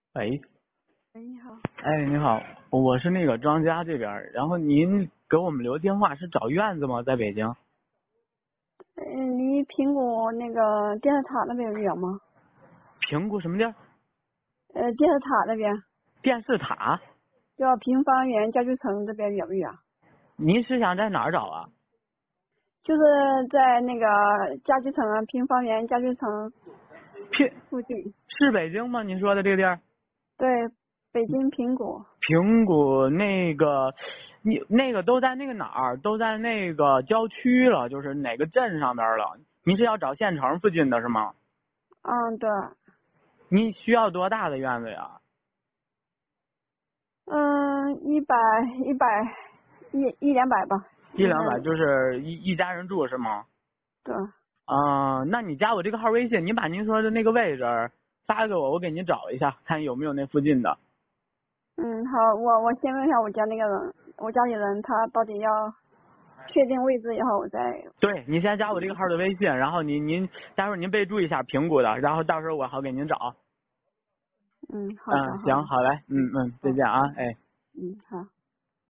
喂， 喂，你好。 哎，你好，我是那个庄家这边，然后您给我们留电话是找院子吗？在北京？ 离苹果那个电视塔那边远吗？ 评估什么地儿？ 电视塔那边电视塔？ 叫平方园家具城这边远不远？ 您是想在哪儿找啊？ 就是在那个家具城啊，平方园家具城平附近。 是北京吗？您说的这个地儿？ 对，北京苹果。 平谷那个，你那个都在那个哪儿？都在那个郊区了，就是哪个镇上边了？您是要找县城附近的是吗？ 嗯，对。 您需要多大的院子呀？ 100、200吧。 一两百， 那就是一家人住是吗？ 对。 那你加我这个号微信，您把您说的那个位置发给我，我给您找一下，看有没有那附近的。 嗯，好，我先问一下我家那个人，我家里人他到底要确定位置以后我再。 对，你先加我这个号的微信，然后您待会儿您备注一下评估的，然后到时候我好给您找。 嗯，好的好的。 行，好嘞，再见啊，哎。 好。